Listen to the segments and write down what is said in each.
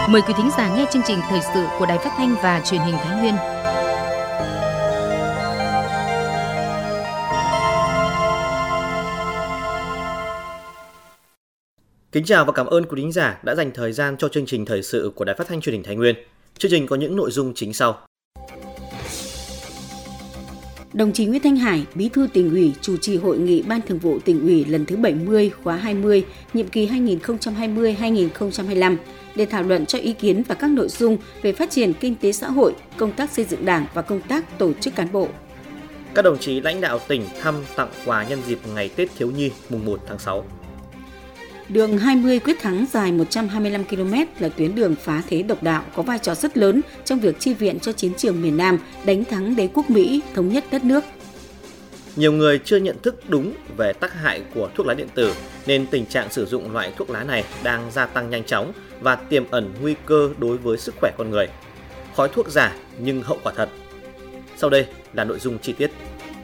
Mời quý thính giả nghe chương trình thời sự của Đài Phát thanh và Truyền hình Thái Nguyên. Kính chào và cảm ơn quý thính giả đã dành thời gian cho chương trình thời sự của Đài Phát thanh Truyền hình Thái Nguyên. Chương trình có những nội dung chính sau. Đồng chí Nguyễn Thanh Hải, Bí thư Tỉnh ủy, chủ trì hội nghị Ban Thường vụ Tỉnh ủy lần thứ 70 khóa 20, nhiệm kỳ 2020-2025 để thảo luận cho ý kiến và các nội dung về phát triển kinh tế xã hội, công tác xây dựng Đảng và công tác tổ chức cán bộ. Các đồng chí lãnh đạo tỉnh thăm tặng quà nhân dịp ngày Tết Thiếu nhi mùng 1 tháng 6. Đường 20 Quyết Thắng dài 125 km là tuyến đường phá thế độc đạo có vai trò rất lớn trong việc chi viện cho chiến trường miền Nam đánh thắng đế quốc Mỹ thống nhất đất nước. Nhiều người chưa nhận thức đúng về tác hại của thuốc lá điện tử nên tình trạng sử dụng loại thuốc lá này đang gia tăng nhanh chóng và tiềm ẩn nguy cơ đối với sức khỏe con người. Khói thuốc giả nhưng hậu quả thật. Sau đây là nội dung chi tiết.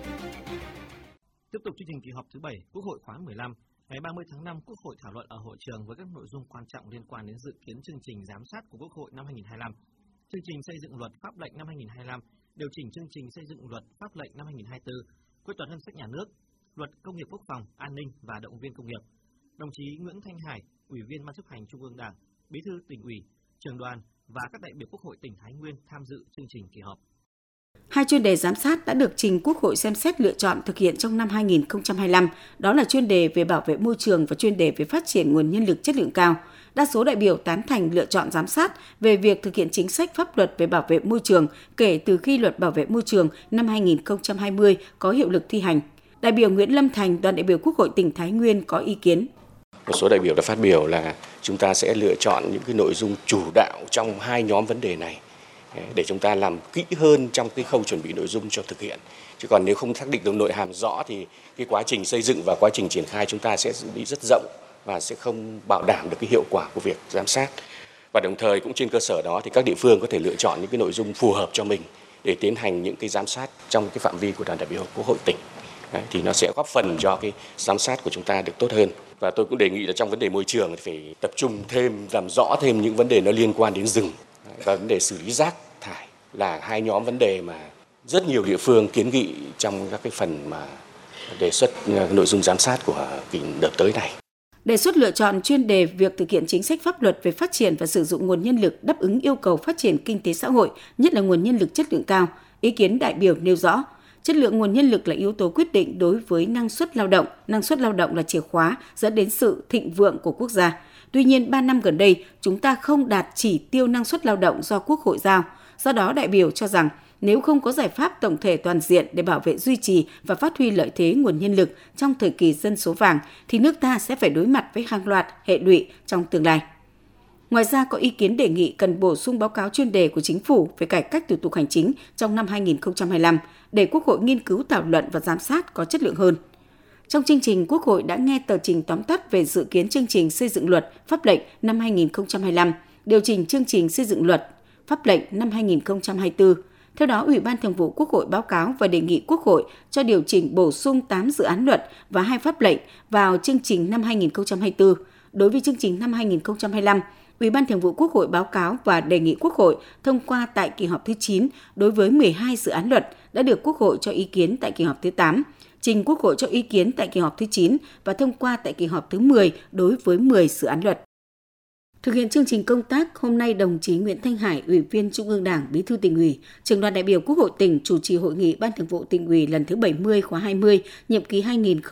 Tiếp tục chương trình kỳ họp thứ 7 Quốc hội khóa 15. Ngày 30 tháng 5, Quốc hội thảo luận ở hội trường với các nội dung quan trọng liên quan đến dự kiến chương trình giám sát của Quốc hội năm 2025, chương trình xây dựng luật pháp lệnh năm 2025, điều chỉnh chương trình xây dựng luật pháp lệnh năm 2024, quyết toán ngân sách nhà nước, luật công nghiệp quốc phòng, an ninh và động viên công nghiệp. Đồng chí Nguyễn Thanh Hải, Ủy viên Ban chấp hành Trung ương Đảng, Bí thư Tỉnh ủy, Trưởng đoàn và các đại biểu Quốc hội tỉnh Thái Nguyên tham dự chương trình kỳ họp. Hai chuyên đề giám sát đã được trình Quốc hội xem xét lựa chọn thực hiện trong năm 2025, đó là chuyên đề về bảo vệ môi trường và chuyên đề về phát triển nguồn nhân lực chất lượng cao. Đa số đại biểu tán thành lựa chọn giám sát về việc thực hiện chính sách pháp luật về bảo vệ môi trường kể từ khi Luật Bảo vệ môi trường năm 2020 có hiệu lực thi hành. Đại biểu Nguyễn Lâm Thành, đoàn đại biểu Quốc hội tỉnh Thái Nguyên có ý kiến. Một số đại biểu đã phát biểu là chúng ta sẽ lựa chọn những cái nội dung chủ đạo trong hai nhóm vấn đề này để chúng ta làm kỹ hơn trong cái khâu chuẩn bị nội dung cho thực hiện. Chứ còn nếu không xác định được nội hàm rõ thì cái quá trình xây dựng và quá trình triển khai chúng ta sẽ bị rất rộng và sẽ không bảo đảm được cái hiệu quả của việc giám sát. Và đồng thời cũng trên cơ sở đó thì các địa phương có thể lựa chọn những cái nội dung phù hợp cho mình để tiến hành những cái giám sát trong cái phạm vi của đoàn đại biểu Quốc hội tỉnh. Thì nó sẽ góp phần cho cái giám sát của chúng ta được tốt hơn. Và tôi cũng đề nghị là trong vấn đề môi trường thì phải tập trung thêm, làm rõ thêm những vấn đề nó liên quan đến rừng và vấn đề xử lý rác thải là hai nhóm vấn đề mà rất nhiều địa phương kiến nghị trong các cái phần mà đề xuất nội dung giám sát của kỳ đợt tới này. Đề xuất lựa chọn chuyên đề việc thực hiện chính sách pháp luật về phát triển và sử dụng nguồn nhân lực đáp ứng yêu cầu phát triển kinh tế xã hội, nhất là nguồn nhân lực chất lượng cao. Ý kiến đại biểu nêu rõ, chất lượng nguồn nhân lực là yếu tố quyết định đối với năng suất lao động. Năng suất lao động là chìa khóa dẫn đến sự thịnh vượng của quốc gia. Tuy nhiên, 3 năm gần đây, chúng ta không đạt chỉ tiêu năng suất lao động do Quốc hội giao. Do đó, đại biểu cho rằng nếu không có giải pháp tổng thể toàn diện để bảo vệ, duy trì và phát huy lợi thế nguồn nhân lực trong thời kỳ dân số vàng, thì nước ta sẽ phải đối mặt với hàng loạt hệ lụy trong tương lai. Ngoài ra, có ý kiến đề nghị cần bổ sung báo cáo chuyên đề của Chính phủ về cải cách thủ tục hành chính trong năm 2025 để Quốc hội nghiên cứu thảo luận và giám sát có chất lượng hơn. Trong chương trình, Quốc hội đã nghe tờ trình tóm tắt về dự kiến chương trình xây dựng luật, pháp lệnh năm 2025, điều chỉnh chương trình xây dựng luật, pháp lệnh năm 2024. Theo đó, Ủy ban Thường vụ Quốc hội báo cáo và đề nghị Quốc hội cho điều chỉnh bổ sung 8 dự án luật và 2 pháp lệnh vào chương trình năm 2024. Đối với chương trình năm 2025, Ủy ban Thường vụ Quốc hội báo cáo và đề nghị Quốc hội thông qua tại kỳ họp thứ 9 đối với 12 dự án luật đã được Quốc hội cho ý kiến tại kỳ họp thứ 8, trình Quốc hội cho ý kiến tại kỳ họp thứ 9 và thông qua tại kỳ họp thứ 10 đối với 10 dự án luật. Thực hiện chương trình công tác, hôm nay đồng chí Nguyễn Thanh Hải, Ủy viên Trung ương Đảng, Bí thư Tỉnh ủy, Trưởng đoàn đại biểu Quốc hội tỉnh chủ trì hội nghị Ban Thường vụ Tỉnh ủy lần thứ 70 khóa 20, nhiệm kỳ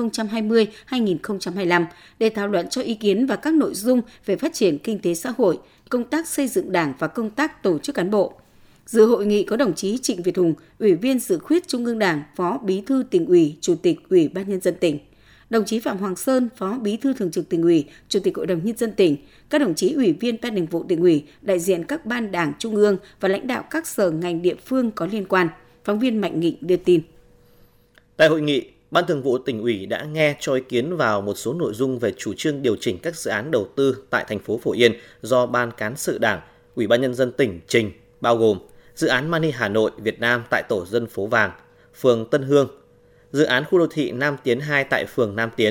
2020-2025 để thảo luận cho ý kiến và các nội dung về phát triển kinh tế xã hội, công tác xây dựng Đảng và công tác tổ chức cán bộ. Dự hội nghị có đồng chí Trịnh Việt Hùng, Ủy viên Dự khuyết Trung ương Đảng, Phó Bí thư Tỉnh ủy, Chủ tịch Ủy ban Nhân dân tỉnh. Đồng chí Phạm Hoàng Sơn, Phó Bí thư Thường trực Tỉnh ủy, Chủ tịch Hội đồng Nhân dân tỉnh, các đồng chí Ủy viên Ban Thường vụ Tỉnh ủy, đại diện các ban đảng trung ương và lãnh đạo các sở ngành địa phương có liên quan. Phóng viên Mạnh Nghị đưa tin. Tại hội nghị, Ban Thường vụ Tỉnh ủy đã nghe cho ý kiến vào một số nội dung về chủ trương điều chỉnh các dự án đầu tư tại thành phố Phổ Yên do Ban Cán sự Đảng, Ủy ban Nhân dân tỉnh trình, bao gồm dự án Mani Hà Nội Việt Nam tại tổ dân phố Vàng, phường Tân Hương, dự án khu đô thị Nam Tiến 2 tại phường Nam Tiến,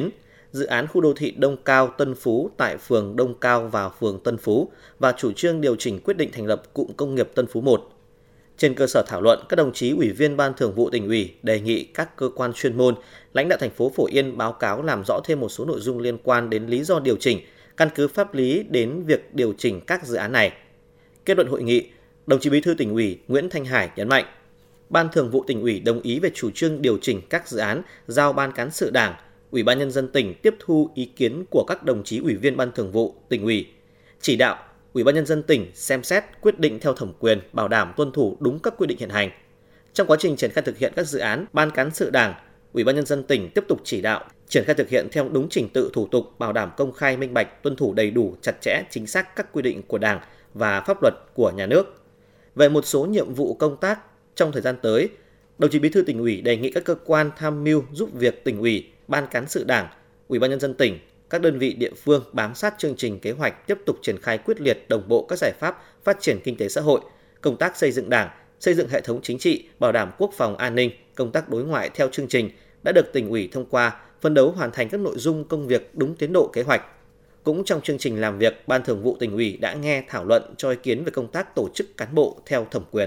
dự án khu đô thị Đông Cao Tân Phú tại phường Đông Cao và phường Tân Phú và chủ trương điều chỉnh quyết định thành lập cụm công nghiệp Tân Phú 1. Trên cơ sở thảo luận, các đồng chí Ủy viên Ban Thường vụ Tỉnh ủy đề nghị các cơ quan chuyên môn, lãnh đạo thành phố Phổ Yên báo cáo làm rõ thêm một số nội dung liên quan đến lý do điều chỉnh, căn cứ pháp lý đến việc điều chỉnh các dự án này. Kết luận hội nghị, đồng chí Bí thư Tỉnh ủy Nguyễn Thanh Hải nhấn mạnh, Ban Thường vụ Tỉnh ủy đồng ý về chủ trương điều chỉnh các dự án, giao Ban Cán sự Đảng, Ủy ban Nhân dân tỉnh tiếp thu ý kiến của các đồng chí Ủy viên Ban Thường vụ Tỉnh ủy, chỉ đạo Ủy ban Nhân dân tỉnh xem xét quyết định theo thẩm quyền, bảo đảm tuân thủ đúng các quy định hiện hành. Trong quá trình triển khai thực hiện các dự án, Ban Cán sự Đảng, Ủy ban Nhân dân tỉnh tiếp tục chỉ đạo triển khai thực hiện theo đúng trình tự thủ tục, bảo đảm công khai minh bạch, tuân thủ đầy đủ, chặt chẽ, chính xác các quy định của Đảng và pháp luật của nhà nước. Về một số nhiệm vụ công tác trong thời gian tới, đồng chí Bí thư Tỉnh ủy đề nghị các cơ quan tham mưu giúp việc Tỉnh ủy, Ban Cán sự Đảng, Ủy ban Nhân dân tỉnh, các đơn vị địa phương bám sát chương trình kế hoạch, tiếp tục triển khai quyết liệt đồng bộ các giải pháp phát triển kinh tế xã hội, công tác xây dựng Đảng, xây dựng hệ thống chính trị, bảo đảm quốc phòng an ninh, công tác đối ngoại theo chương trình đã được Tỉnh ủy thông qua, phấn đấu hoàn thành các nội dung công việc đúng tiến độ kế hoạch. Cũng trong chương trình làm việc, Ban Thường vụ Tỉnh ủy đã nghe thảo luận cho ý kiến về công tác tổ chức cán bộ theo thẩm quyền.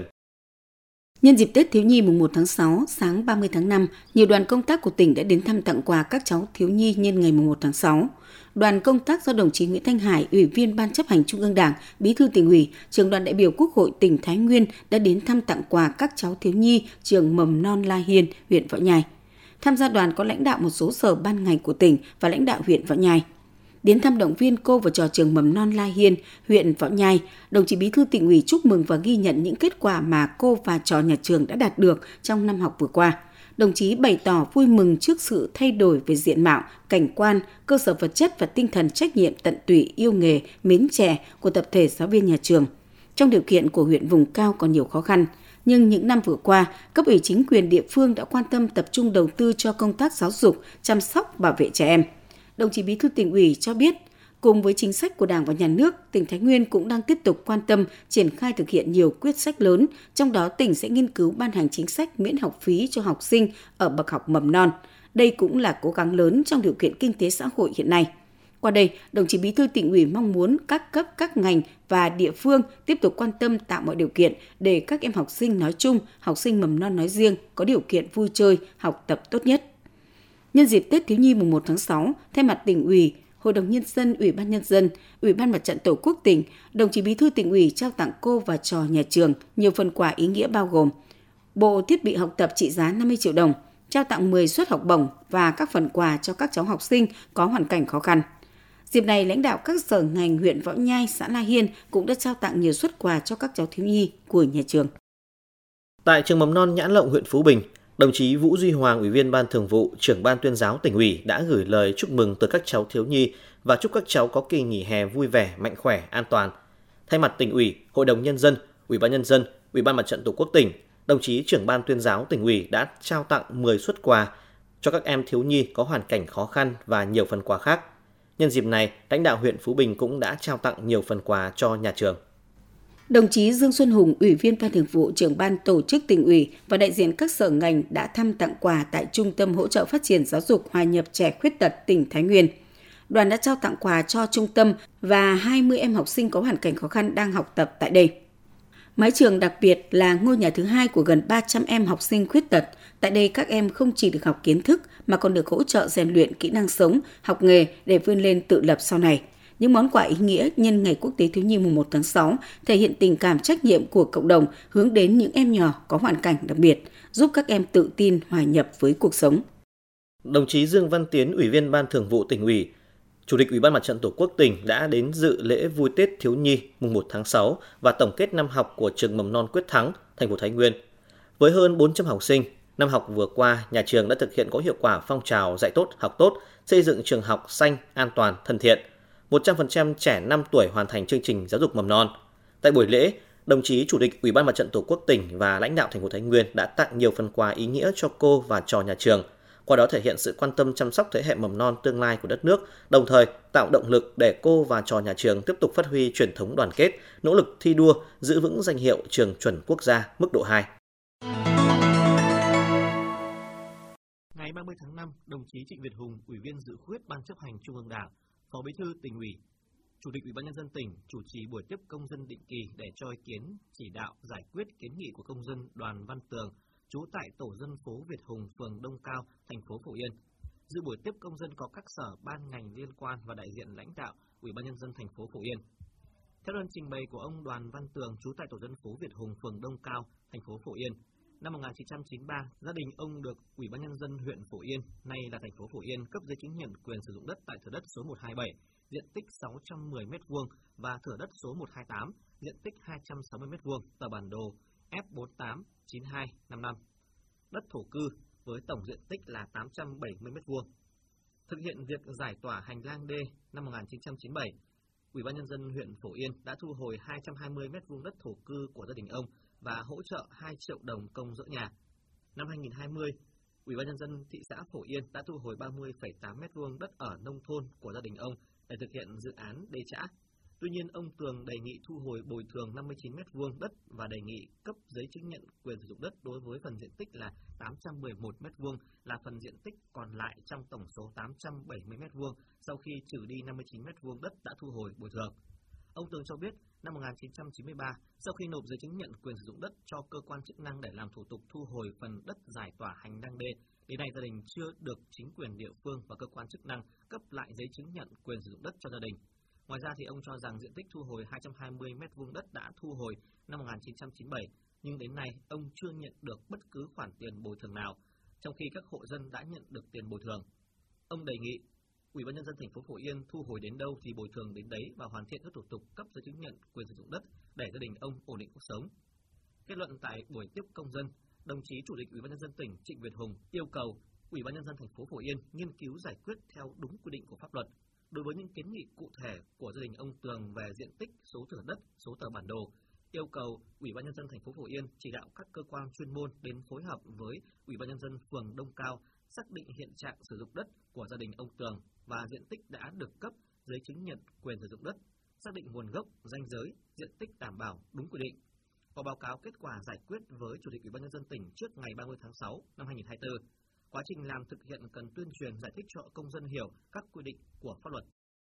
Nhân dịp Tết Thiếu nhi mùng 1 tháng 6, sáng 30 tháng 5, nhiều đoàn công tác của tỉnh đã đến thăm tặng quà các cháu thiếu nhi nhân ngày mùng 1 tháng 6. Đoàn công tác do đồng chí Nguyễn Thanh Hải, Ủy viên Ban Chấp hành Trung ương Đảng, Bí thư Tỉnh ủy, Trưởng đoàn đại biểu Quốc hội tỉnh Thái Nguyên đã đến thăm tặng quà các cháu thiếu nhi trường mầm non La Hiên, huyện Võ Nhai. Tham gia đoàn có lãnh đạo một số sở ban ngành của tỉnh và lãnh đạo huyện Võ Nhai. Đến thăm động viên cô và trò trường mầm non La Hiên, huyện Võ Nhai, đồng chí Bí thư Tỉnh ủy chúc mừng và ghi nhận những kết quả mà cô và trò nhà trường đã đạt được trong năm học vừa qua. Đồng chí bày tỏ vui mừng trước sự thay đổi về diện mạo, cảnh quan, cơ sở vật chất và tinh thần trách nhiệm tận tụy, yêu nghề, mến trẻ của tập thể giáo viên nhà trường. Trong điều kiện của huyện vùng cao còn nhiều khó khăn, nhưng những năm vừa qua, cấp ủy chính quyền địa phương đã quan tâm tập trung đầu tư cho công tác giáo dục, chăm sóc, bảo vệ trẻ em. Đồng chí Bí thư Tỉnh ủy cho biết, cùng với chính sách của Đảng và Nhà nước, tỉnh Thái Nguyên cũng đang tiếp tục quan tâm triển khai thực hiện nhiều quyết sách lớn, trong đó tỉnh sẽ nghiên cứu ban hành chính sách miễn học phí cho học sinh ở bậc học mầm non. Đây cũng là cố gắng lớn trong điều kiện kinh tế xã hội hiện nay. Qua đây, đồng chí Bí thư Tỉnh ủy mong muốn các cấp, các ngành và địa phương tiếp tục quan tâm tạo mọi điều kiện để các em học sinh nói chung, học sinh mầm non nói riêng có điều kiện vui chơi, học tập tốt nhất. Nhân dịp Tết Thiếu nhi mùng 1 tháng 6, thay mặt Tỉnh ủy, Hội đồng Nhân dân, Ủy ban Nhân dân, Ủy ban Mặt trận Tổ quốc tỉnh, đồng chí Bí thư Tỉnh ủy trao tặng cô và trò nhà trường nhiều phần quà ý nghĩa bao gồm bộ thiết bị học tập trị giá 50 triệu đồng, trao tặng 10 suất học bổng và các phần quà cho các cháu học sinh có hoàn cảnh khó khăn. Dịp này, lãnh đạo các sở ngành huyện Võ Nhai, xã La Hiên cũng đã trao tặng nhiều suất quà cho các cháu thiếu nhi của nhà trường. Tại trường mầm non Nhã Lộng, huyện Phú Bình, đồng chí Vũ Duy Hoàng, Ủy viên Ban Thường vụ, Trưởng Ban Tuyên giáo Tỉnh ủy đã gửi lời chúc mừng tới các cháu thiếu nhi và chúc các cháu có kỳ nghỉ hè vui vẻ, mạnh khỏe, an toàn. Thay mặt Tỉnh ủy, Hội đồng Nhân dân, Ủy ban Nhân dân, Ủy ban Mặt trận Tổ quốc tỉnh, đồng chí Trưởng Ban Tuyên giáo Tỉnh ủy đã trao tặng 10 suất quà cho các em thiếu nhi có hoàn cảnh khó khăn và nhiều phần quà khác. Nhân dịp này, lãnh đạo huyện Phú Bình cũng đã trao tặng nhiều phần quà cho nhà trường. Đồng chí Dương Xuân Hùng, Ủy viên Ban Thường vụ, Trưởng Ban Tổ chức Tỉnh ủy và đại diện các sở ngành đã thăm tặng quà tại Trung tâm Hỗ trợ Phát triển Giáo dục Hòa nhập Trẻ Khuyết tật tỉnh Thái Nguyên. Đoàn đã trao tặng quà cho trung tâm và 20 em học sinh có hoàn cảnh khó khăn đang học tập tại đây. Mái trường đặc biệt là ngôi nhà thứ hai của gần 300 em học sinh khuyết tật. Tại đây các em không chỉ được học kiến thức mà còn được hỗ trợ rèn luyện kỹ năng sống, học nghề để vươn lên tự lập sau này. Những món quà ý nghĩa nhân ngày Quốc tế Thiếu nhi mùng 1 tháng 6 thể hiện tình cảm trách nhiệm của cộng đồng hướng đến những em nhỏ có hoàn cảnh đặc biệt, giúp các em tự tin hòa nhập với cuộc sống. Đồng chí Dương Văn Tiến, Ủy viên Ban Thường vụ Tỉnh ủy, Chủ tịch Ủy ban Mặt trận Tổ quốc tỉnh đã đến dự lễ vui Tết Thiếu nhi mùng 1 tháng 6 và tổng kết năm học của trường mầm non Quyết Thắng, thành phố Thái Nguyên. Với hơn 400 học sinh, năm học vừa qua, nhà trường đã thực hiện có hiệu quả phong trào dạy tốt, học tốt, xây dựng trường học xanh, an toàn, thân thiện. 100% trẻ 5 tuổi hoàn thành chương trình giáo dục mầm non. Tại buổi lễ, đồng chí Chủ tịch Ủy ban Mặt trận Tổ quốc tỉnh và lãnh đạo thành phố Thái Nguyên đã tặng nhiều phần quà ý nghĩa cho cô và trò nhà trường. Qua đó thể hiện sự quan tâm chăm sóc thế hệ mầm non tương lai của đất nước, đồng thời tạo động lực để cô và trò nhà trường tiếp tục phát huy truyền thống đoàn kết, nỗ lực thi đua, giữ vững danh hiệu trường chuẩn quốc gia mức độ 2. Ngày 30 tháng 5, đồng chí Trịnh Việt Hùng, Ủy viên Dự khuyết Ban Chấp hành Trung ương Đảng, Phó Bí thư Tỉnh ủy, Chủ tịch Ủy ban nhân dân tỉnh chủ trì buổi tiếp công dân định kỳ để cho ý kiến, chỉ đạo giải quyết kiến nghị của công dân Đoàn Văn Tường, trú tại tổ dân phố Việt Hùng, phường Đông Cao, thành phố Phổ Yên. Dự buổi tiếp công dân có các sở ban ngành liên quan và đại diện lãnh đạo Ủy ban nhân dân thành phố Phổ Yên. Theo đơn trình bày của ông Đoàn Văn Tường, trú tại tổ dân phố Việt Hùng, phường Đông Cao, thành phố Phổ Yên, năm 1993, gia đình ông được Ủy ban nhân dân huyện Phổ Yên, nay là thành phố Phổ Yên, cấp giấy chứng nhận quyền sử dụng đất tại thửa đất số 127, diện tích 610 m2 và thửa đất số 128, diện tích 260 m2, tờ bản đồ F489255. Đất thổ cư với tổng diện tích là 870 m2. Thực hiện việc giải tỏa hành lang D năm 1997, Ủy ban nhân dân huyện Phổ Yên đã thu hồi 220 m2 đất thổ cư của gia đình ông và hỗ trợ 2 triệu đồng công dỡ nhà. Năm 2020, Ủy ban nhân dân thị xã Phổ Yên đã thu hồi 30,8 m2 đất ở nông thôn của gia đình ông để thực hiện dự án đê chã. Tuy nhiên, ông Tường đề nghị thu hồi bồi thường 59 m2 đất và đề nghị cấp giấy chứng nhận quyền sử dụng đất đối với phần diện tích là 811 m2 là phần diện tích còn lại trong tổng số 870 m2 sau khi trừ đi 59 m2 đất đã thu hồi bồi thường. Ông Tường cho biết, năm 1993, sau khi nộp giấy chứng nhận quyền sử dụng đất cho cơ quan chức năng để làm thủ tục thu hồi phần đất giải tỏa hành lang D, đến nay gia đình chưa được chính quyền địa phương và cơ quan chức năng cấp lại giấy chứng nhận quyền sử dụng đất cho gia đình. Ngoài ra thì ông cho rằng diện tích thu hồi 220 m2 đất đã thu hồi năm 1997, nhưng đến nay ông chưa nhận được bất cứ khoản tiền bồi thường nào, trong khi các hộ dân đã nhận được tiền bồi thường. Ông đề nghị Ủy ban nhân dân thành phố Phổ Yên thu hồi đến đâu thì bồi thường đến đấy và hoàn thiện các thủ tục cấp giấy chứng nhận quyền sử dụng đất để gia đình ông ổn định cuộc sống. Kết luận tại buổi tiếp công dân, đồng chí Chủ tịch Ủy ban nhân dân tỉnh Trịnh Việt Hùng yêu cầu Ủy ban nhân dân thành phố Phổ Yên nghiên cứu giải quyết theo đúng quy định của pháp luật. Đối với những kiến nghị cụ thể của gia đình ông Tường về diện tích, số thửa đất, số tờ bản đồ, yêu cầu Ủy ban nhân dân thành phố Phổ Yên chỉ đạo các cơ quan chuyên môn đến phối hợp với Ủy ban nhân dân phường Đông Cao xác định hiện trạng sử dụng đất của gia đình ông Tường và diện tích đã được cấp giấy chứng nhận quyền sử dụng đất, xác định nguồn gốc, ranh giới, diện tích đảm bảo đúng quy định. Có báo cáo kết quả giải quyết với Chủ tịch Ủy ban nhân dân tỉnh trước ngày 30 tháng 6 năm 2024. Quá trình làm thực hiện cần tuyên truyền giải thích cho công dân hiểu các quy định của pháp luật.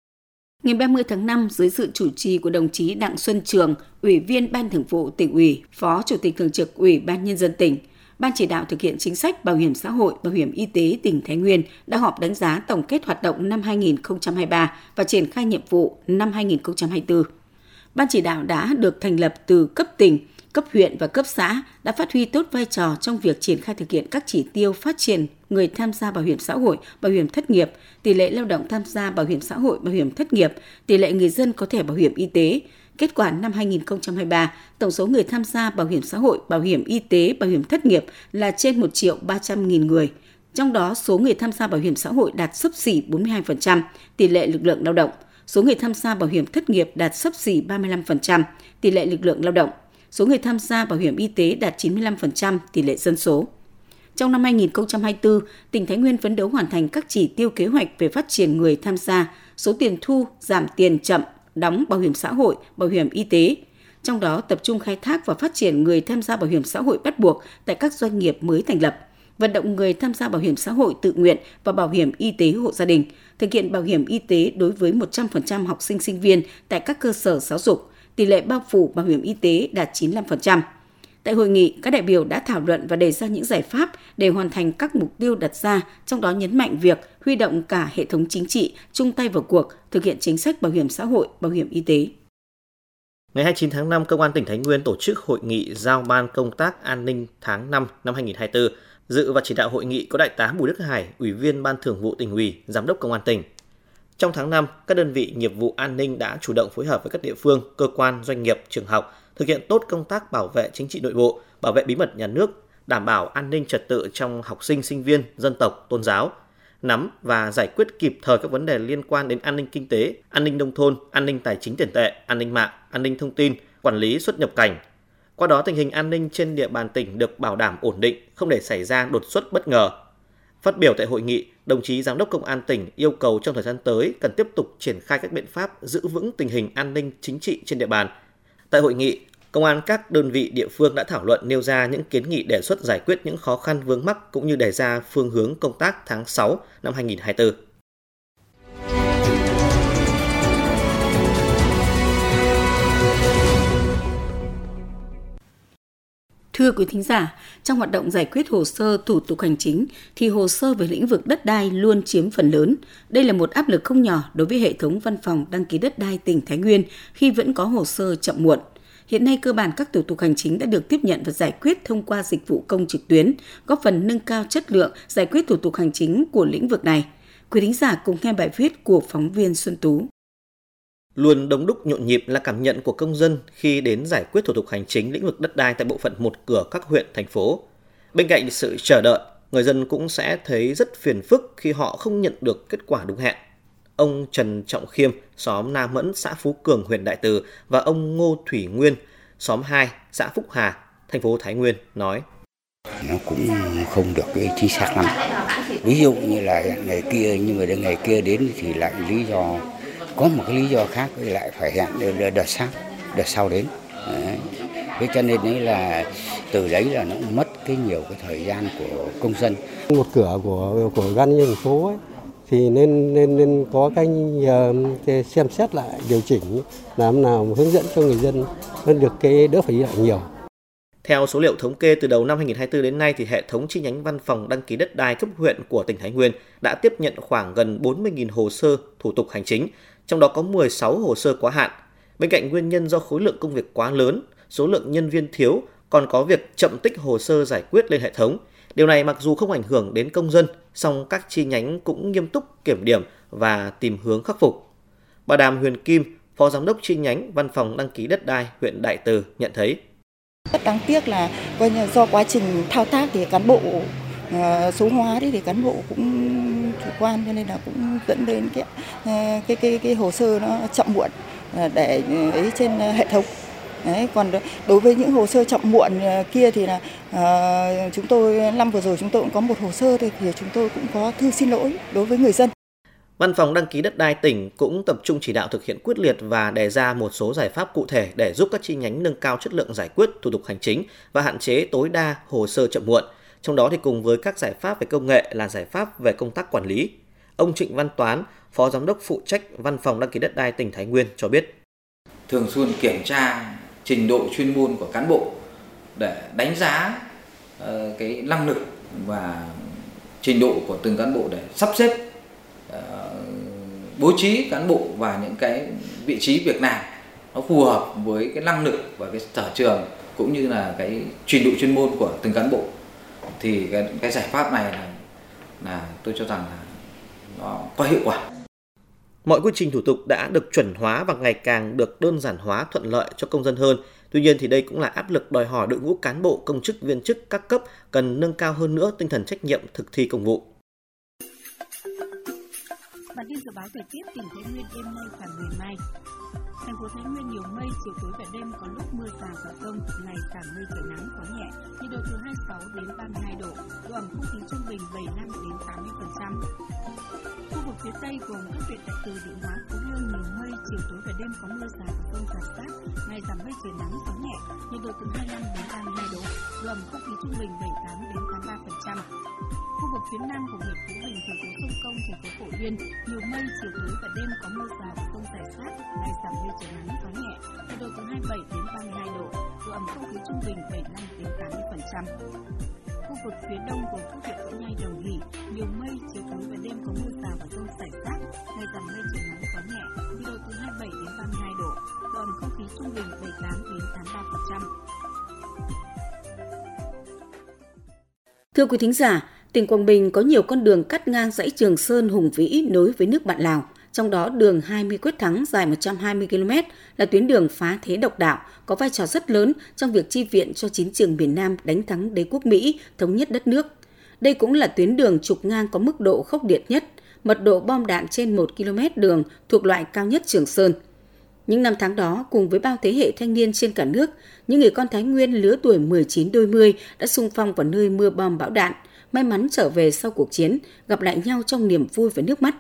Ngày 30 tháng 5, dưới sự chủ trì của đồng chí Đặng Xuân Trường, Ủy viên Ban Thường vụ Tỉnh ủy, Phó Chủ tịch Thường trực Ủy ban Nhân dân tỉnh, Ban chỉ đạo thực hiện chính sách bảo hiểm xã hội, bảo hiểm y tế tỉnh Thái Nguyên đã họp đánh giá tổng kết hoạt động năm 2023 và triển khai nhiệm vụ năm 2024. Ban chỉ đạo đã được thành lập từ cấp tỉnh, cấp huyện và cấp xã đã phát huy tốt vai trò trong việc triển khai thực hiện các chỉ tiêu phát triển người tham gia bảo hiểm xã hội, bảo hiểm thất nghiệp, tỷ lệ lao động tham gia bảo hiểm xã hội, bảo hiểm thất nghiệp, tỷ lệ người dân có thẻ bảo hiểm y tế. Kết quả năm 2023, tổng số người tham gia bảo hiểm xã hội, bảo hiểm y tế, bảo hiểm thất nghiệp là trên 1.300.000 người. Trong đó, số người tham gia bảo hiểm xã hội đạt xấp xỉ 42%, tỷ lệ lực lượng lao động. Số người tham gia bảo hiểm thất nghiệp đạt xấp xỉ 35%, tỷ lệ lực lượng lao động. Số người tham gia bảo hiểm y tế đạt 95% tỷ lệ dân số. Trong năm 2024, tỉnh Thái Nguyên phấn đấu hoàn thành các chỉ tiêu kế hoạch về phát triển người tham gia, số tiền thu, giảm tiền chậm, đóng bảo hiểm xã hội, bảo hiểm y tế. Trong đó tập trung khai thác và phát triển người tham gia bảo hiểm xã hội bắt buộc tại các doanh nghiệp mới thành lập, vận động người tham gia bảo hiểm xã hội tự nguyện và bảo hiểm y tế hộ gia đình, thực hiện bảo hiểm y tế đối với 100% học sinh sinh viên tại các cơ sở giáo dục, tỷ lệ bao phủ bảo hiểm y tế đạt 95%. Tại hội nghị, các đại biểu đã thảo luận và đề ra những giải pháp để hoàn thành các mục tiêu đặt ra, trong đó nhấn mạnh việc huy động cả hệ thống chính trị chung tay vào cuộc thực hiện chính sách bảo hiểm xã hội, bảo hiểm y tế. Ngày 29 tháng 5, Công an tỉnh Thái Nguyên tổ chức hội nghị giao ban công tác an ninh tháng 5 năm 2024. Dự và chỉ đạo hội nghị có Đại tá Bùi Đức Hải, Ủy viên Ban Thường vụ Tỉnh ủy, Giám đốc Công an tỉnh. Trong tháng 5, các đơn vị nghiệp vụ an ninh đã chủ động phối hợp với các địa phương, cơ quan, doanh nghiệp, trường học, thực hiện tốt công tác bảo vệ chính trị nội bộ, bảo vệ bí mật nhà nước, đảm bảo an ninh trật tự trong học sinh, sinh viên, dân tộc, tôn giáo, nắm và giải quyết kịp thời các vấn đề liên quan đến an ninh kinh tế, an ninh nông thôn, an ninh tài chính tiền tệ, an ninh mạng, an ninh thông tin, quản lý xuất nhập cảnh. Qua đó, tình hình an ninh trên địa bàn tỉnh được bảo đảm ổn định, không để xảy ra đột xuất bất ngờ. Phát biểu tại hội nghị, đồng chí Giám đốc Công an tỉnh yêu cầu trong thời gian tới cần tiếp tục triển khai các biện pháp giữ vững tình hình an ninh chính trị trên địa bàn. Tại hội nghị, Công an các đơn vị địa phương đã thảo luận nêu ra những kiến nghị đề xuất giải quyết những khó khăn vướng mắc cũng như đề ra phương hướng công tác tháng 6 năm 2024. Thưa quý thính giả, trong hoạt động giải quyết hồ sơ thủ tục hành chính thì hồ sơ về lĩnh vực đất đai luôn chiếm phần lớn. Đây là một áp lực không nhỏ đối với hệ thống văn phòng đăng ký đất đai tỉnh Thái Nguyên khi vẫn có hồ sơ chậm muộn. Hiện nay cơ bản các thủ tục hành chính đã được tiếp nhận và giải quyết thông qua dịch vụ công trực tuyến, góp phần nâng cao chất lượng giải quyết thủ tục hành chính của lĩnh vực này. Quý thính giả cùng nghe bài viết của phóng viên Xuân Tú. Luôn đông đúc nhộn nhịp là cảm nhận của công dân khi đến giải quyết thủ tục hành chính lĩnh vực đất đai tại bộ phận một cửa các huyện, thành phố. Bên cạnh sự chờ đợi, người dân cũng sẽ thấy rất phiền phức khi họ không nhận được kết quả đúng hẹn. Ông Trần Trọng Khiêm, xóm Nam Mẫn, xã Phú Cường, huyện Đại Từ và ông Ngô Thủy Nguyên, xóm 2, xã Phúc Hà, thành phố Thái Nguyên nói. Nó cũng không được chính xác lắm. Ví dụ như là ngày kia, nhưng mà ngày kia đến thì lại lý do, có một cái lý do khác lại phải hẹn đợt sau đến. Đấy. Thế cho nên đấy là từ đấy là nó mất nhiều cái thời gian của công dân. Một cửa của ủy ban nhân dân thành phố ấy, thì nên có cái xem xét lại, điều chỉnh làm nào hướng dẫn cho người dân hơn được cái đỡ phải đi lại nhiều. Theo số liệu thống kê từ đầu năm 2024 đến nay thì hệ thống chi nhánh văn phòng đăng ký đất đai cấp huyện của tỉnh Thái Nguyên đã tiếp nhận khoảng gần 40.000 hồ sơ thủ tục hành chính, trong đó có 16 hồ sơ quá hạn. Bên cạnh nguyên nhân do khối lượng công việc quá lớn, số lượng nhân viên thiếu, còn có việc chậm tích hồ sơ giải quyết lên hệ thống. Điều này mặc dù không ảnh hưởng đến công dân, song các chi nhánh cũng nghiêm túc kiểm điểm và tìm hướng khắc phục. Bà Đàm Huyền Kim, Phó Giám đốc chi nhánh Văn phòng đăng ký đất đai huyện Đại Từ nhận thấy. Rất đáng tiếc là do quá trình thao tác thì cán bộ số hóa thì cán bộ cũng chủ quan, cho nên là cũng dẫn đến cái hồ sơ nó chậm muộn để ấy trên hệ thống. Đấy, còn đối với những hồ sơ chậm muộn kia thì là chúng tôi năm vừa rồi chúng tôi cũng có một hồ sơ thì chúng tôi cũng có thư xin lỗi đối với người dân. Văn phòng đăng ký đất đai tỉnh cũng tập trung chỉ đạo thực hiện quyết liệt và đề ra một số giải pháp cụ thể để giúp các chi nhánh nâng cao chất lượng giải quyết thủ tục hành chính và hạn chế tối đa hồ sơ chậm muộn. Trong đó thì cùng với các giải pháp về công nghệ là giải pháp về công tác quản lý. Ông Trịnh Văn Toán, Phó Giám đốc phụ trách Văn phòng đăng ký đất đai tỉnh Thái Nguyên cho biết. Thường xuyên kiểm tra trình độ chuyên môn của cán bộ để đánh giá cái năng lực và trình độ của từng cán bộ để sắp xếp bố trí cán bộ vào những cái vị trí việc làm nó phù hợp với cái năng lực và cái sở trường cũng như là cái trình độ chuyên môn của từng cán bộ. Thì cái giải pháp này là tôi cho rằng là nó có hiệu quả. Mọi quy trình thủ tục đã được chuẩn hóa và ngày càng được đơn giản hóa, thuận lợi cho công dân hơn. Tuy nhiên thì đây cũng là áp lực đòi hỏi đội ngũ cán bộ, công chức, viên chức các cấp cần nâng cao hơn nữa tinh thần trách nhiệm thực thi công vụ. Bản tin dự báo thời tiết tỉnh Thái Nguyên đêm nay và ngày mai. Thành phố Thái Nguyên nhiều mây, chiều tối và đêm có lúc mưa rào và dông, ngày giảm mây trời nắng có nhẹ, nhiệt độ từ 26 đến 32 độ, độ ẩm không khí trung bình 75 đến 80%. Khu vực phía Tây gồm các huyện Đại Từ, Định Hóa, Phú Lương nhiều mây, chiều tối và đêm có mưa rào và dông rải rác, ngày giảm mây trời nắng có nhẹ, nhiệt độ từ 25 đến 32 độ, độ ẩm không khí trung bình 78 đến 83%. Khu vực phía Nam của huyện Phú Bình, thành phố Sông Công, thành phố Phổ Yên nhiều mây, chiều tối và đêm có mưa rào và dông rải rác, ngày giảm mây trời nắng có nhẹ, nhiệt độ từ 27 đến 32 độ, độ ẩm không khí trung bình 75 đến 80%. Khu vực phía Đông gồm các huyện Võ Nhai, Đồng Hỷ nhiều mây, chiều tối và đêm có mưa rào và dông rải rác, ngày giảm mây trời nắng có nhẹ, nhiệt độ từ 27 đến 32 độ, độ ẩm không khí trung bình 78 đến 83%. Thưa quý thính giả, tỉnh Quảng Bình có nhiều con đường cắt ngang dãy Trường Sơn hùng vĩ nối với nước bạn Lào. Trong đó đường 20 Quyết Thắng dài 120 km là tuyến đường phá thế độc đạo, có vai trò rất lớn trong việc chi viện cho chiến trường miền Nam đánh thắng đế quốc Mỹ, thống nhất đất nước. Đây cũng là tuyến đường trục ngang có mức độ khốc liệt nhất, mật độ bom đạn trên 1 km đường thuộc loại cao nhất Trường Sơn. Những năm tháng đó, cùng với bao thế hệ thanh niên trên cả nước, những người con Thái Nguyên lứa tuổi 19 đôi mươi đã xung phong vào nơi mưa bom bão đạn, may mắn trở về sau cuộc chiến, gặp lại nhau trong niềm vui và nước mắt.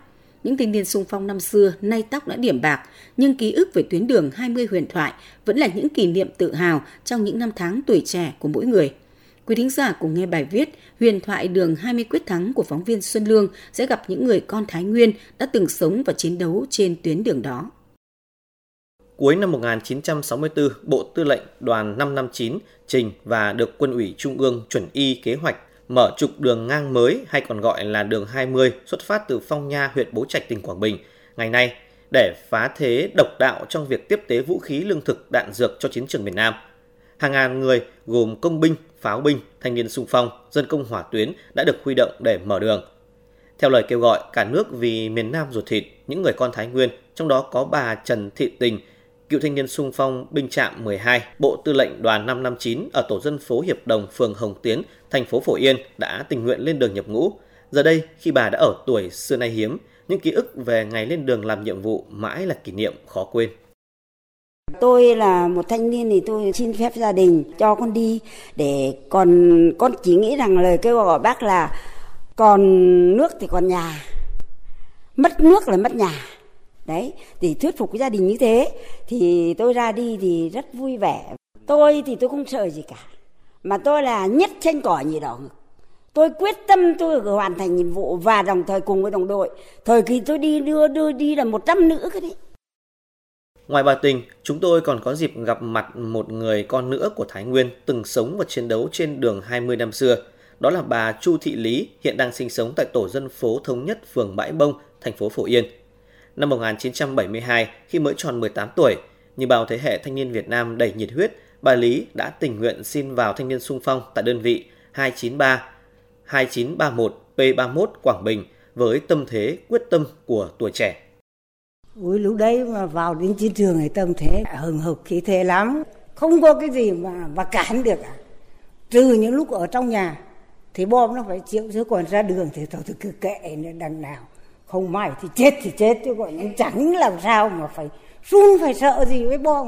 Những thanh niên xung phong năm xưa nay tóc đã điểm bạc, nhưng ký ức về tuyến đường 20 huyền thoại vẫn là những kỷ niệm tự hào trong những năm tháng tuổi trẻ của mỗi người. Quý thính giả cùng nghe bài viết Huyền thoại đường 20 quyết thắng của phóng viên Xuân Lương sẽ gặp những người con Thái Nguyên đã từng sống và chiến đấu trên tuyến đường đó. Cuối năm 1964, Bộ Tư lệnh Đoàn 559 trình và được Quân ủy Trung ương chuẩn y kế hoạch mở trục đường ngang mới hay còn gọi là đường 20 xuất phát từ Phong Nha, huyện Bố Trạch, tỉnh Quảng Bình, ngày nay để phá thế độc đạo trong việc tiếp tế vũ khí, lương thực, đạn dược cho chiến trường miền Nam. Hàng ngàn người gồm công binh, pháo binh, thanh niên xung phong, dân công hỏa tuyến đã được huy động để mở đường. Theo lời kêu gọi cả nước vì miền Nam ruột thịt, những người con Thái Nguyên, trong đó có bà Trần Thị Tình, cựu thanh niên xung phong binh trạm 12, Bộ Tư lệnh Đoàn 559 ở tổ dân phố Hiệp Đồng, phường Hồng Tiến, thành phố Phổ Yên đã tình nguyện lên đường nhập ngũ. Giờ đây, khi bà đã ở tuổi xưa nay hiếm, những ký ức về ngày lên đường làm nhiệm vụ mãi là kỷ niệm khó quên. Tôi là một thanh niên thì tôi xin phép gia đình cho con đi, để con chỉ nghĩ rằng lời kêu gọi của bác là còn nước thì còn nhà, mất nước là mất nhà. Đấy, để thuyết phục cái gia đình như thế thì tôi ra đi thì rất vui vẻ. Tôi thì tôi không sợ gì cả, mà tôi là nhất tranh cỏ nhì đỏ ngực. Tôi quyết tâm tôi hoàn thành nhiệm vụ và đồng thời cùng với đồng đội. Thời kỳ tôi đi đưa đi là 100 nữ cái đấy. Ngoài bà Tình, chúng tôi còn có dịp gặp mặt một người con nữa của Thái Nguyên từng sống và chiến đấu trên đường 20 năm xưa. Đó là bà Chu Thị Lý, hiện đang sinh sống tại tổ dân phố Thống Nhất, phường Bãi Bông, thành phố Phổ Yên. Năm 1972, khi mới tròn 18 tuổi, như bao thế hệ thanh niên Việt Nam đầy nhiệt huyết, bà Lý đã tình nguyện xin vào thanh niên xung phong tại đơn vị 2931 P31 Quảng Bình với tâm thế quyết tâm của tuổi trẻ. Ôi, lúc đấy mà vào đến chiến trường thì tâm thế hừng hực khí thế lắm, không có cái gì mà cản được cả. Trừ những lúc ở trong nhà thì bom nó phải chịu, chứ còn ra đường thì tôi cứ kệ nữa, đằng nào không may thì chết, chứ gọi nó chẳng làm sao mà phải run phải sợ gì với bom.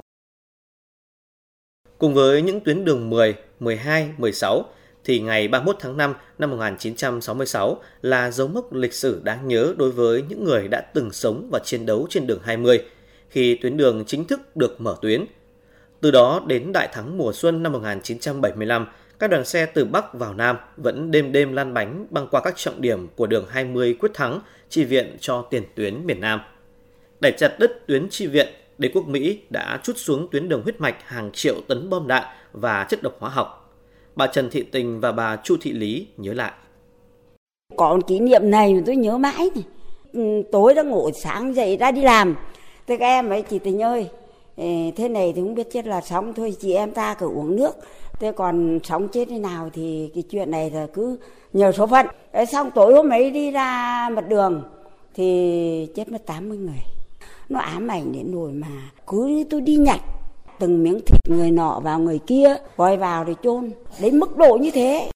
Cùng với những tuyến đường 10, 12, 16 thì ngày 31 tháng 5 năm 1966 là dấu mốc lịch sử đáng nhớ đối với những người đã từng sống và chiến đấu trên đường 20 khi tuyến đường chính thức được mở tuyến. Từ đó đến đại thắng mùa xuân năm 1975, các đoàn xe từ Bắc vào Nam vẫn đêm lăn bánh băng qua các trọng điểm của đường 20 quyết thắng chi viện cho tiền tuyến miền Nam. Để chặt đứt tuyến chi viện, đế quốc Mỹ đã trút xuống tuyến đường huyết mạch hàng triệu tấn bom đạn và chất độc hóa học. Bà Trần Thị Tình và bà Chu Thị Lý nhớ lại. Còn kỷ niệm này mà tôi nhớ mãi này. Tối đã ngủ, sáng dậy ra đi làm. Thế các em ấy, chị Tình ơi, thế này thì không biết chết là sống thôi, chị em ta cứ uống nước. Thế còn sống chết thế nào thì cái chuyện này là cứ nhờ số phận. Xong tối hôm ấy đi ra mặt đường thì chết mất 80 người. Nó ám ảnh đến nỗi mà cứ tôi đi nhặt từng miếng thịt người nọ vào người kia, gói vào để chôn, đến mức độ như thế.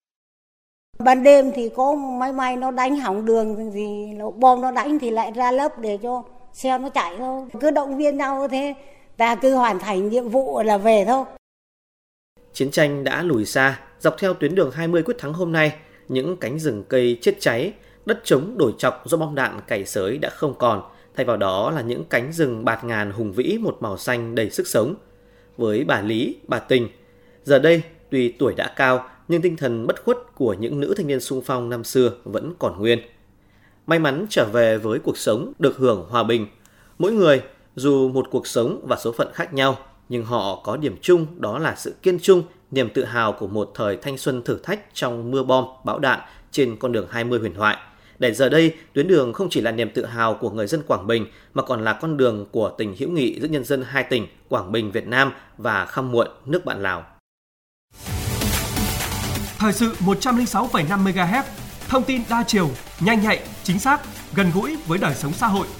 Ban đêm thì có máy nó đánh hỏng đường thì bom nó đánh thì lại ra lớp để cho xe nó chạy thôi. Cứ động viên nhau thế, ta cứ hoàn thành nhiệm vụ là về thôi. Chiến tranh đã lùi xa, dọc theo tuyến đường 20 quyết thắng hôm nay, những cánh rừng cây chết cháy, đất trống đổi chọc do bom đạn cày xới đã không còn. Thay vào đó là những cánh rừng bạt ngàn hùng vĩ một màu xanh đầy sức sống. Với bà Lý, bà Tình, giờ đây tuy tuổi đã cao nhưng tinh thần bất khuất của những nữ thanh niên xung phong năm xưa vẫn còn nguyên. May mắn trở về với cuộc sống được hưởng hòa bình. Mỗi người dù một cuộc sống và số phận khác nhau nhưng họ có điểm chung, đó là sự kiên trung, niềm tự hào của một thời thanh xuân thử thách trong mưa bom, bão đạn trên con đường 20 huyền thoại. Để giờ đây, tuyến đường không chỉ là niềm tự hào của người dân Quảng Bình mà còn là con đường của tình hữu nghị giữa nhân dân hai tỉnh Quảng Bình Việt Nam và Khăm Muộn nước bạn Lào. Thời sự 106,5 MHz, thông tin đa chiều, nhanh nhạy, chính xác, gần gũi với đời sống xã hội.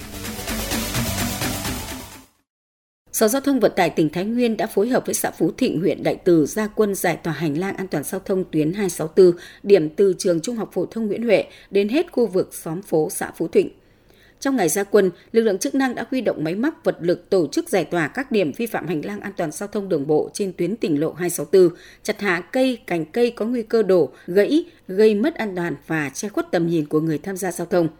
Sở Giao thông Vận tải tỉnh Thái Nguyên đã phối hợp với xã Phú Thịnh, huyện Đại Từ ra quân giải tỏa hành lang an toàn giao thông tuyến 264, điểm từ trường Trung học phổ thông Nguyễn Huệ đến hết khu vực xóm phố xã Phú Thịnh. Trong ngày ra quân, lực lượng chức năng đã huy động máy móc vật lực tổ chức giải tỏa các điểm vi phạm hành lang an toàn giao thông đường bộ trên tuyến tỉnh lộ 264, chặt hạ cây, cành cây có nguy cơ đổ, gãy, gây mất an toàn và che khuất tầm nhìn của người tham gia giao thông.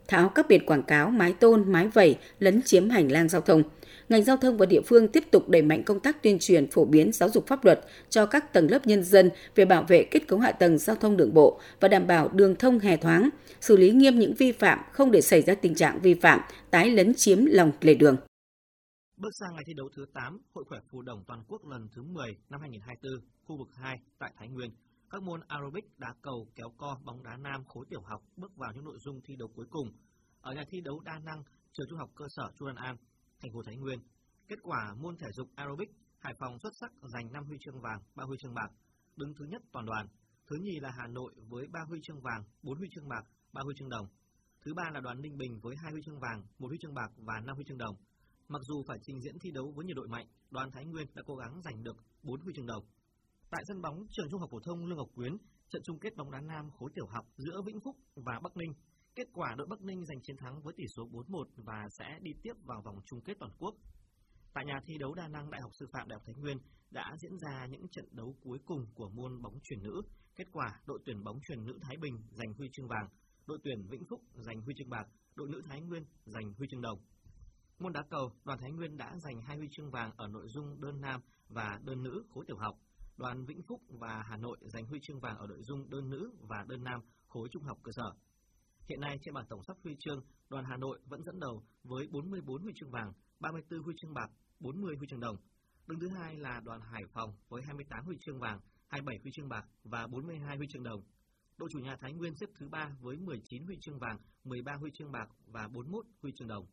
tháo các biển quảng cáo, mái tôn, mái vẩy lấn chiếm hành lang giao thông. Ngành giao thông và địa phương tiếp tục đẩy mạnh công tác tuyên truyền, phổ biến giáo dục pháp luật cho các tầng lớp nhân dân về bảo vệ kết cấu hạ tầng giao thông đường bộ và đảm bảo đường thông hè thoáng, xử lý nghiêm những vi phạm, không để xảy ra tình trạng vi phạm tái lấn chiếm lòng lề đường. Bước sang ngày thi đấu thứ 8, Hội khỏe phù đồng toàn quốc lần thứ 10 năm 2024, khu vực 2 tại Thái Nguyên. Các môn aerobic, đá cầu, kéo co, bóng đá nam khối tiểu học bước vào những nội dung thi đấu cuối cùng. Ở nhà thi đấu đa năng, trường trung học cơ sở Chu Văn An, thành phố Thái Nguyên. Kết quả môn thể dục aerobic, Hải Phòng xuất sắc giành 5 huy chương vàng, 3 huy chương bạc, đứng thứ nhất toàn đoàn. Thứ nhì là Hà Nội với 3 huy chương vàng, 4 huy chương bạc, 3 huy chương đồng. Thứ ba là đoàn Ninh Bình với 2 huy chương vàng, 1 huy chương bạc và 5 huy chương đồng. Mặc dù phải trình diễn thi đấu với nhiều đội mạnh, đoàn Thái Nguyên đã cố gắng giành được 4 huy chương đồng. Tại sân bóng trường Trung học phổ thông Lương Ngọc Quyến, trận chung kết bóng đá nam khối tiểu học giữa Vĩnh Phúc và Bắc Ninh. Kết quả đội Bắc Ninh giành chiến thắng với tỷ số 4-1 và sẽ đi tiếp vào vòng chung kết toàn quốc. Tại nhà thi đấu đa năng Đại học Sư phạm Đại học Thái Nguyên đã diễn ra những trận đấu cuối cùng của môn bóng chuyền nữ. Kết quả đội tuyển bóng chuyền nữ Thái Bình giành huy chương vàng, đội tuyển Vĩnh Phúc giành huy chương bạc, đội nữ Thái Nguyên giành huy chương đồng. Môn đá cầu, đoàn Thái Nguyên đã giành 2 huy chương vàng ở nội dung đơn nam và đơn nữ khối tiểu học. Đoàn Vĩnh Phúc và Hà Nội giành huy chương vàng ở nội dung đơn nữ và đơn nam khối trung học cơ sở. Hiện nay trên bảng tổng sắp huy chương, đoàn Hà Nội vẫn dẫn đầu với 44 huy chương vàng, 34 huy chương bạc, 40 huy chương đồng. Đứng thứ hai là đoàn Hải Phòng với 28 huy chương vàng, 27 huy chương bạc và 42 huy chương đồng. Đội chủ nhà Thái Nguyên xếp thứ 3 với 19 huy chương vàng, 13 huy chương bạc và 41 huy chương đồng.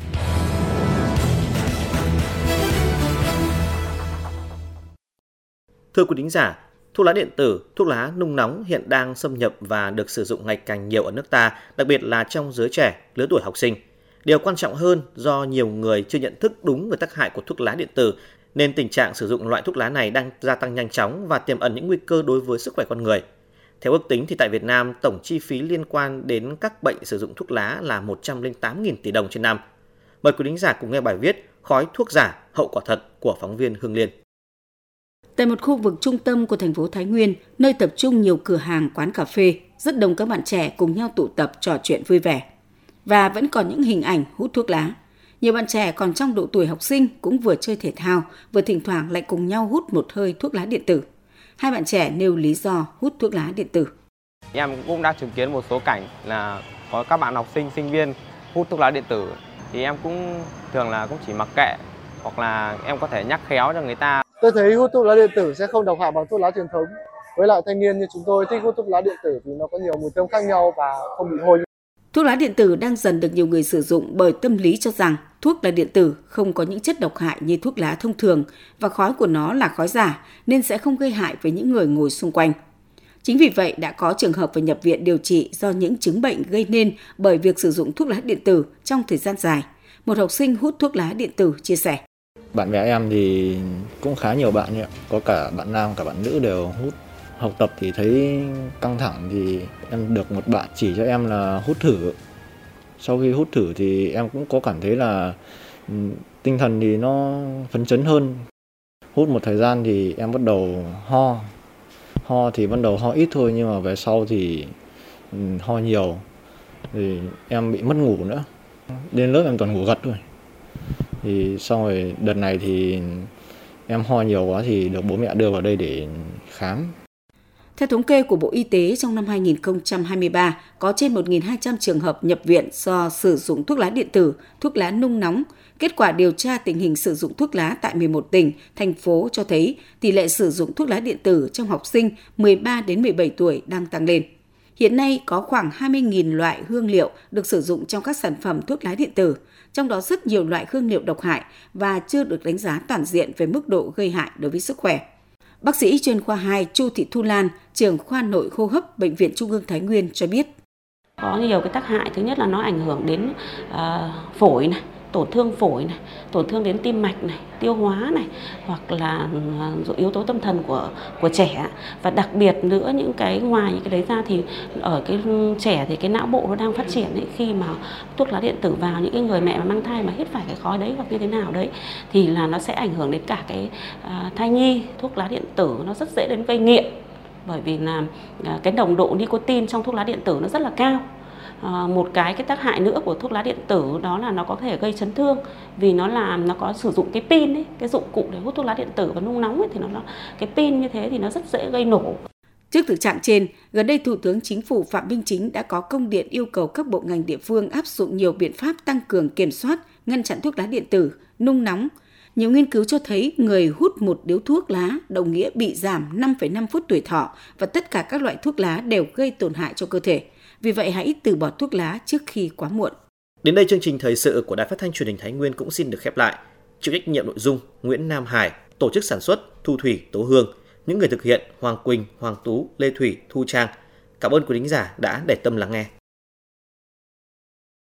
Thưa quý thính giả, thuốc lá điện tử, thuốc lá nung nóng hiện đang xâm nhập và được sử dụng ngày càng nhiều ở nước ta, đặc biệt là trong giới trẻ, lứa tuổi học sinh. Điều quan trọng hơn, do nhiều người chưa nhận thức đúng về tác hại của thuốc lá điện tử, nên tình trạng sử dụng loại thuốc lá này đang gia tăng nhanh chóng và tiềm ẩn những nguy cơ đối với sức khỏe con người. Theo ước tính thì tại Việt Nam, tổng chi phí liên quan đến các bệnh sử dụng thuốc lá là 108.000 tỷ đồng trên năm. Mời quý thính giả cùng nghe bài viết Khói thuốc giả, hậu quả thật của phóng viên Hương Liên. Tại một khu vực trung tâm của thành phố Thái Nguyên, nơi tập trung nhiều cửa hàng, quán cà phê, rất đông các bạn trẻ cùng nhau tụ tập trò chuyện vui vẻ. Và vẫn còn những hình ảnh hút thuốc lá. Nhiều bạn trẻ còn trong độ tuổi học sinh cũng vừa chơi thể thao, vừa thỉnh thoảng lại cùng nhau hút một hơi thuốc lá điện tử. Hai bạn trẻ nêu lý do hút thuốc lá điện tử. Em cũng đã chứng kiến một số cảnh là có các bạn học sinh, sinh viên hút thuốc lá điện tử. Thì em cũng thường là cũng chỉ mặc kệ, hoặc là em có thể nhắc khéo cho người ta. Tôi thấy hút thuốc lá điện tử sẽ không độc hại bằng thuốc lá truyền thống. Với lại thanh niên như chúng tôi thích hút thuốc lá điện tử vì nó có nhiều mùi thơm khác nhau và không bị hôi. Thuốc lá điện tử đang dần được nhiều người sử dụng bởi tâm lý cho rằng thuốc lá điện tử không có những chất độc hại như thuốc lá thông thường và khói của nó là khói giả nên sẽ không gây hại với những người ngồi xung quanh. Chính vì vậy đã có trường hợp phải nhập viện điều trị do những chứng bệnh gây nên bởi việc sử dụng thuốc lá điện tử trong thời gian dài. Một học sinh hút thuốc lá điện tử chia sẻ. Bạn bè em thì cũng khá nhiều bạn ạ, có cả bạn nam cả bạn nữ đều hút. Học tập thì thấy căng thẳng thì em được một bạn chỉ cho em là hút thử. Sau khi hút thử thì em cũng có cảm thấy là tinh thần thì nó phấn chấn hơn. Hút một thời gian thì em bắt đầu ho. Ho thì bắt đầu ho ít thôi nhưng mà về sau thì ho nhiều. Thì em bị mất ngủ nữa. Đến lớp em toàn ngủ gật thôi. Thì xong rồi đợt này thì em ho nhiều quá thì được bố mẹ đưa vào đây để khám. Theo thống kê của Bộ Y tế, trong năm 2023, có trên 1.200 trường hợp nhập viện do sử dụng thuốc lá điện tử, thuốc lá nung nóng. Kết quả điều tra tình hình sử dụng thuốc lá tại 11 tỉnh, thành phố cho thấy tỷ lệ sử dụng thuốc lá điện tử trong học sinh 13 đến 17 tuổi đang tăng lên. Hiện nay có khoảng 20.000 loại hương liệu được sử dụng trong các sản phẩm thuốc lá điện tử, trong đó rất nhiều loại hương liệu độc hại và chưa được đánh giá toàn diện về mức độ gây hại đối với sức khỏe. Bác sĩ chuyên khoa 2 Chu Thị Thu Lan, trưởng khoa nội hô hấp Bệnh viện Trung ương Thái Nguyên cho biết. Có nhiều cái tác hại, thứ nhất là nó ảnh hưởng đến phổi này, tổn thương phổi này, tổn thương đến tim mạch này, tiêu hóa này, hoặc là yếu tố tâm thần của trẻ. Và đặc biệt nữa ngoài những cái đấy ra thì ở cái trẻ thì cái não bộ nó đang phát triển ấy, khi mà thuốc lá điện tử vào những cái người mẹ mà mang thai mà hít phải cái khói đấy hoặc như thế nào đấy thì là nó sẽ ảnh hưởng đến cả cái thai nhi. Thuốc lá điện tử nó rất dễ đến gây nghiện bởi vì là cái nồng độ nicotine trong thuốc lá điện tử nó rất là cao. Một cái tác hại nữa của thuốc lá điện tử đó là nó có thể gây chấn thương, vì nó có sử dụng cái pin ấy, cái dụng cụ để hút thuốc lá điện tử và nung nóng ấy, thì cái pin như thế thì nó rất dễ gây nổ. Trước thực trạng trên, gần đây Thủ tướng Chính phủ Phạm Minh Chính đã có công điện yêu cầu các bộ ngành địa phương áp dụng nhiều biện pháp tăng cường kiểm soát, ngăn chặn thuốc lá điện tử, nung nóng. Nhiều nghiên cứu cho thấy người hút một điếu thuốc lá đồng nghĩa bị giảm 5,5 phút tuổi thọ và tất cả các loại thuốc lá đều gây tổn hại cho cơ thể. Vì vậy hãy từ bỏ thuốc lá trước khi quá muộn. Đến đây chương trình thời sự của Đài Phát thanh Truyền hình Thái Nguyên cũng xin được khép lại. Chịu trách nhiệm nội dung Nguyễn Nam Hải, tổ chức sản xuất Thu Thủy, Tố Hương, những người thực hiện Hoàng Quỳnh, Hoàng Tú, Lê Thủy, Thu Trang. Cảm ơn quý thính giả đã để tâm lắng nghe.